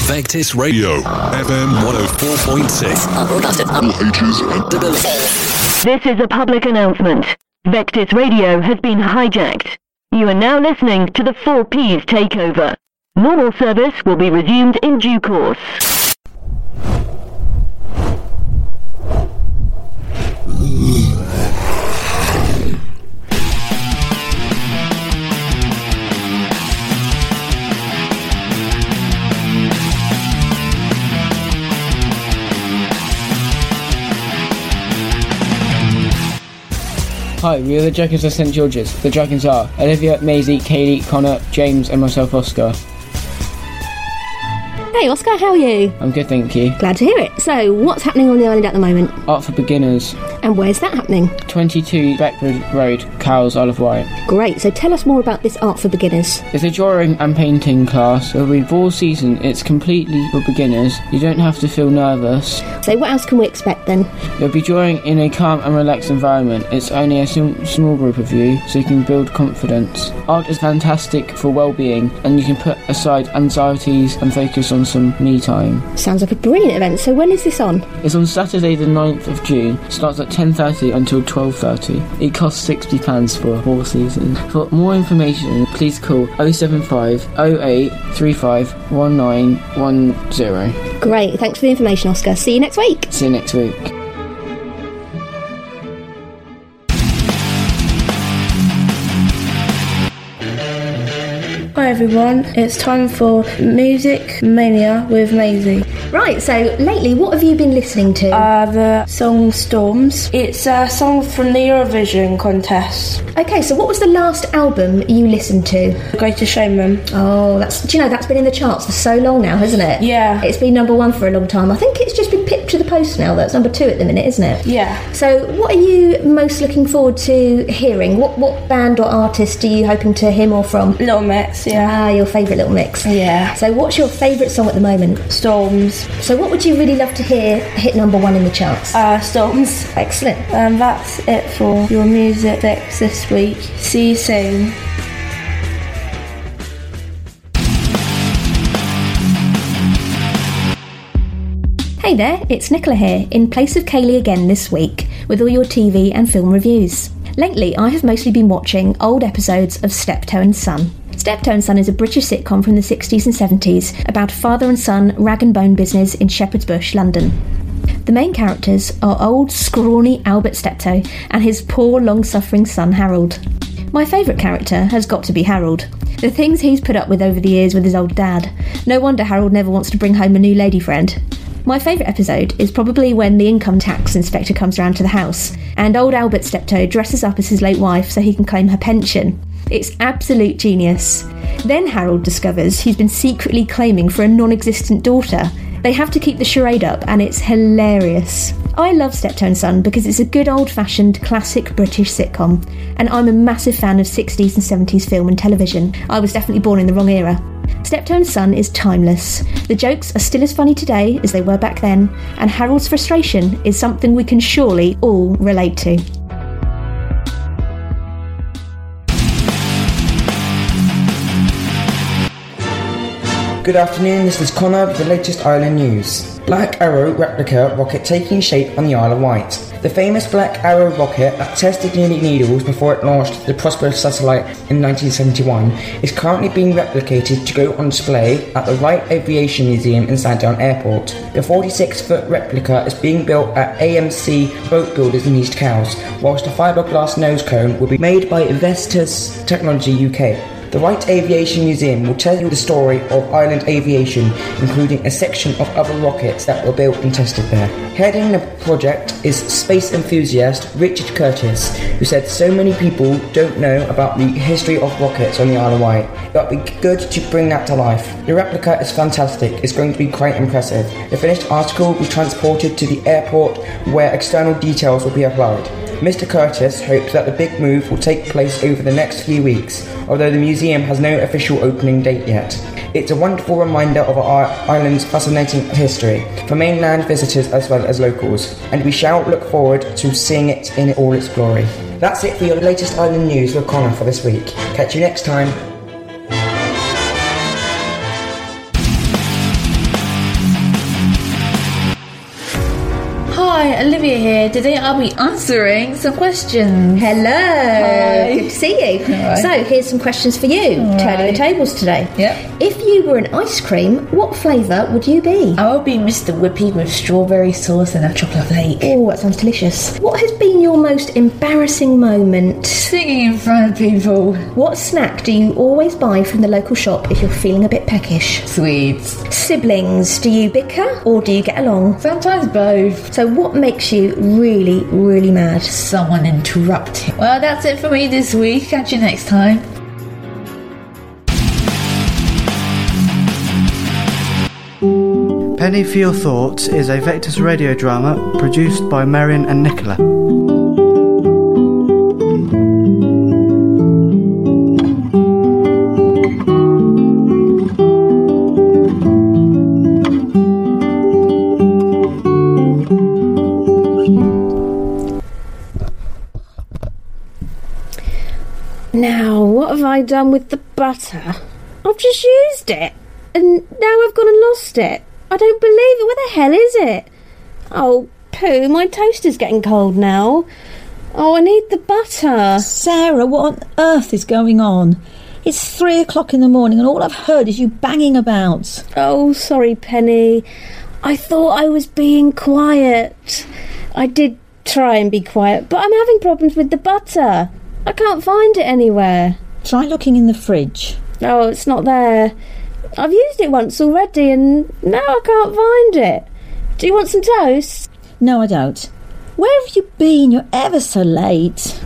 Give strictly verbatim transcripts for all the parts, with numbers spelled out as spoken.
Vectis Radio, F M one oh four point six. This is a public announcement. Vectis Radio has been hijacked. You are now listening to the four P's Takeover. Normal service will be resumed in due course. Hi, we are the Dragons of Saint George's. The Dragons are Olivia, Maisie, Kaylee, Connor, James and myself, Oscar. Hey Oscar, how are you? I'm good, thank you. Glad to hear it. So, what's happening on the island at the moment? Art for Beginners. And where's that happening? twenty-two Beckwood Road, Cowes, Isle of Wight. Great, so tell us more about this Art for Beginners. It's a drawing and painting class. It'll be all season. It's completely for beginners. You don't have to feel nervous. So what else can we expect then? You'll be drawing in a calm and relaxed environment. It's only a sim- small group of you, so you can build confidence. Art is fantastic for well-being, and you can put aside anxieties and focus on some me time. Sounds like a brilliant event. So when is this on? It's on Saturday the ninth of June. Starts at ten thirty until twelve thirty. It costs sixty pounds for four seasons. For more information, please call oh seven five, oh eight three five, one nine one zero. Great, thanks for the information, Oscar. See you next week. See you next week. Hi everyone, it's time for Music Mania with Maisie. Right, so lately, what have you been listening to? Uh, the song Storms. It's a song from the Eurovision contest. Okay, so what was the last album you listened to? The Greatest Showman. Oh, that's, do you know, that's been in the charts for so long now, hasn't it? Yeah. It's been number one for a long time. I think it's just been pipped to the post now, that's number two at the minute, isn't it? Yeah. So what are you most looking forward to hearing? What what band or artist are you hoping to hear more from? Little Mix, yeah. Ah, your favourite Little Mix. Yeah. So what's your favourite song at the moment? Storms. So what would you really love to hear hit number one in the charts? Uh, Storms. Excellent. And um, that's it for your music fix this week. See you soon. Hey there, it's Nicola here, in place of Kaylee again this week, with all your T V and film reviews. Lately, I have mostly been watching old episodes of Steptoe and Son. Steptoe and Son is a British sitcom from the sixties and seventies about a father and son rag and bone business in Shepherd's Bush, London. The main characters are old, scrawny Albert Steptoe and his poor, long-suffering son Harold. My favourite character has got to be Harold. The things he's put up with over the years with his old dad. No wonder Harold never wants to bring home a new lady friend. My favourite episode is probably when the income tax inspector comes round to the house and old Albert Steptoe dresses up as his late wife so he can claim her pension. It's absolute genius. Then Harold discovers he's been secretly claiming for a non-existent daughter. They have to keep the charade up and it's hilarious. I love Steptoe and Son because it's a good old-fashioned classic British sitcom, and I'm a massive fan of sixties and seventies film and television. I was definitely born in the wrong era. Steptoe and Son is timeless. The jokes are still as funny today as they were back then, and Harold's frustration is something we can surely all relate to. Good afternoon, this is Connor with the latest island news. Black Arrow replica rocket taking shape on the Isle of Wight. The famous Black Arrow rocket that tested nearly needles before it launched the Prosperous satellite in nineteen seventy-one is currently being replicated to go on display at the Wright Aviation Museum in Sandown Airport. The forty-six foot replica is being built at A M C Boat Builders in East Cowes, whilst a fiberglass nose cone will be made by Vestas Technology U K. The Wright Aviation Museum will tell you the story of island aviation, including a section of other rockets that were built and tested there. Heading the project is space enthusiast Richard Curtis, who said so many people don't know about the history of rockets on the Isle of Wight. It would be good to bring that to life. The replica is fantastic, it's going to be quite impressive. The finished article will be transported to the airport where external details will be applied. Mister Curtis hopes that the big move will take place over the next few weeks, although the museum has no official opening date yet. It's a wonderful reminder of our island's fascinating history, for mainland visitors as well as locals, and we shall look forward to seeing it in all its glory. That's it for your latest island news with Connor for this week. Catch you next time. Hi, Olivia here. Today I'll be answering some questions. Hello. Hi. Good to see you. All right. So, here's some questions for you. All Turning right. the tables today. Yep. If you were an ice cream, what flavour would you be? I will be Mister Whippy with strawberry sauce and a chocolate flake. Oh, that sounds delicious. What has been your most embarrassing moment? Singing in front of people. What snack do you always buy from the local shop if you're feeling a bit peckish? Sweets. Siblings, do you bicker or do you get along? Sometimes both. So what makes you really, really mad? Someone interrupting. Well, that's it for me this week. Catch you next time. Penny for Your Thoughts is a Vectis radio drama produced by Marion and Nicola. Now, what have I done with the butter? I've just used it, and now I've gone and lost it. I don't believe it. Where the hell is it? Oh, poo, my toaster's getting cold now. Oh, I need the butter. Sarah, what on earth is going on? It's three o'clock in the morning and all I've heard is you banging about. Oh, sorry, Penny. I thought I was being quiet. I did try and be quiet, but I'm having problems with the butter. I can't find it anywhere. Try looking in the fridge. Oh, it's not there. I've used it once already and now I can't find it. Do you want some toast? No, I don't. Where have you been? You're ever so late.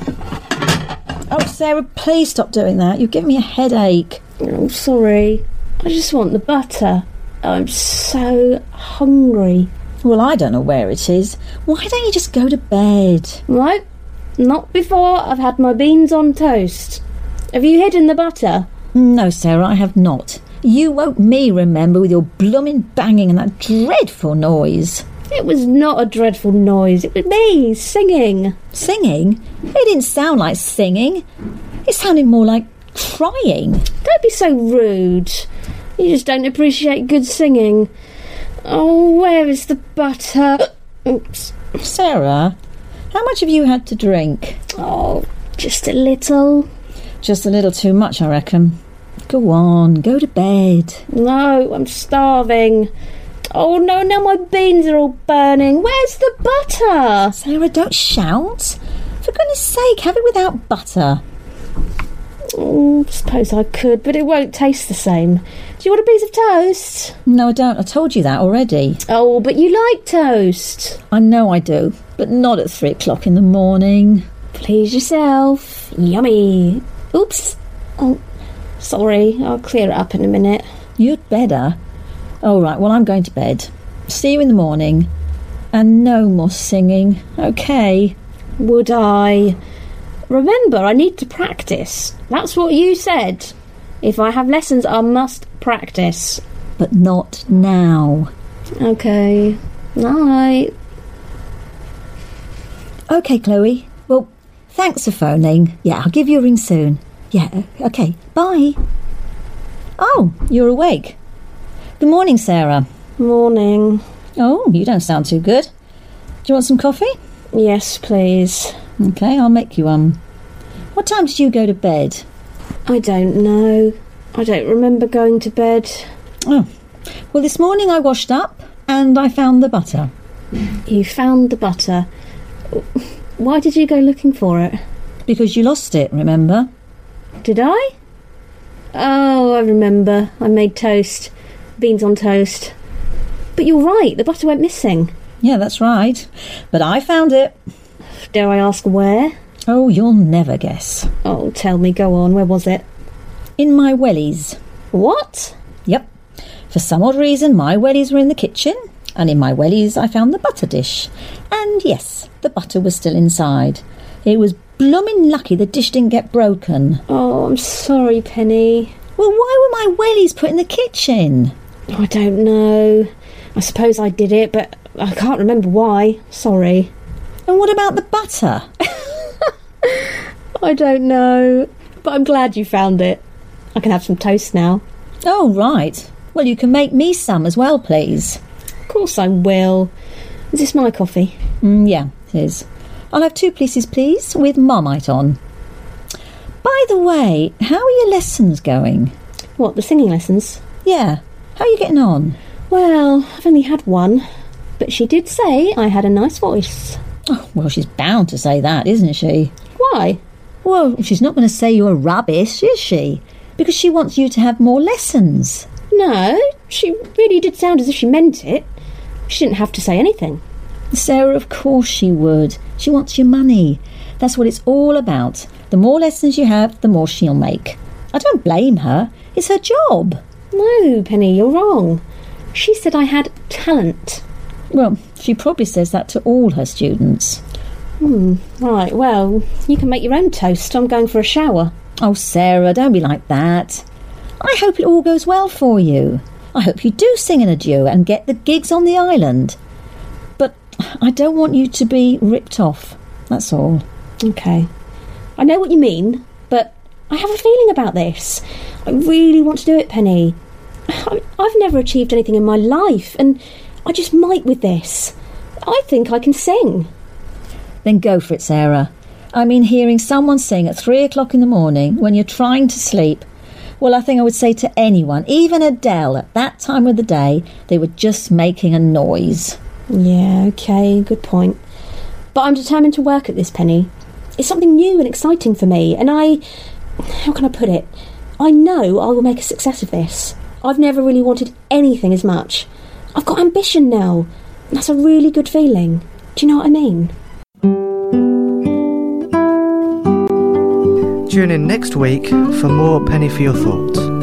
Oh, Sarah, please stop doing that. You're giving me a headache. Oh, sorry. I just want the butter. I'm so hungry. Well, I don't know where it is. Why don't you just go to bed? No, not before I've had my beans on toast. Have you hidden the butter? No, Sarah, I have not. You woke me, remember, with your blooming banging and that dreadful noise. It was not a dreadful noise. It was me singing. Singing? It didn't sound like singing. It sounded more like crying. Don't be so rude. You just don't appreciate good singing. Oh, where is the butter? Oops. Sarah, how much have you had to drink? Oh, just a little. Just a little too much, I reckon. Go on, go to bed. No, I'm starving. Oh no, now my beans are all burning. Where's the butter? Sarah, don't shout. For goodness sake, have it without butter. Oh, suppose I could, but it won't taste the same. Do you want a piece of toast? No, I don't. I told you that already. Oh, but you like toast. I know I do, but not at three o'clock in the morning. Please yourself. Yummy. Oops. Oh, sorry. I'll clear it up in a minute. You'd better. All right, well, I'm going to bed. See you in the morning. And no more singing, okay? Would I? Remember, I need to practice. That's what you said. If I have lessons, I must practice. But not now. Okay. Night. Okay, Chloe. Well, thanks for phoning. Yeah, I'll give you a ring soon. Yeah, okay. Bye. Oh, you're awake. Good morning, Sarah. Morning. Oh, you don't sound too good. Do you want some coffee? Yes, please. Okay, I'll make you one. What time did you go to bed? I don't know. I don't remember going to bed. Oh, well, this morning I washed up and I found the butter. You found the butter? Why did you go looking for it? Because you lost it, remember? Did I? Oh, I remember. I made toast. Beans on toast. But you're right, the butter went missing. Yeah, that's right. But I found it. Dare I ask where? Oh, you'll never guess. Oh, tell me, go on. Where was it? In my wellies. What? Yep. For some odd reason, my wellies were in the kitchen, and in my wellies I found the butter dish. And yes, the butter was still inside. It was blooming lucky the dish didn't get broken. Oh, I'm sorry, Penny. Well, why were my wellies put in the kitchen? I don't know. I suppose I did it, but I can't remember why. Sorry. And what about the butter? I don't know. But I'm glad you found it. I can have some toast now. Oh, right. Well, you can make me some as well, please. Of course I will. Is this my coffee? Mm, yeah, it is. I'll have two pieces, please, with Marmite on. By the way, how are your lessons going? What, the singing lessons? Yeah. How are you getting on? Well, I've only had one, but she did say I had a nice voice. Oh, well, she's bound to say that, isn't she? Why? Well, she's not going to say you're rubbish, is she? Because she wants you to have more lessons. No, she really did sound as if she meant it. She didn't have to say anything. Sarah, of course she would. She wants your money. That's what it's all about. The more lessons you have, the more she'll make. I don't blame her. It's her job. No, Penny, you're wrong. She said I had talent. Well, she probably says that to all her students. Hmm, right, well, you can make your own toast. I'm going for a shower. Oh, Sarah, don't be like that. I hope it all goes well for you. I hope you do sing in a duo and get the gigs on the island. But I don't want you to be ripped off. That's all. OK. I know what you mean, but I have a feeling about this. I really want to do it, Penny. I've never achieved anything in my life, and I just might with this. I think I can sing. Then go for it, Sarah. I mean, hearing someone sing at three o'clock in the morning when you're trying to sleep, well, I think I would say to anyone, even Adele, at that time of the day, they were just making a noise. Yeah, OK, good point. But I'm determined to work at this, Penny. It's something new and exciting for me, and I... How can I put it? I know I will make a success of this. I've never really wanted anything as much. I've got ambition now. That's a really good feeling. Do you know what I mean? Tune in next week for more Penny for Your Thoughts.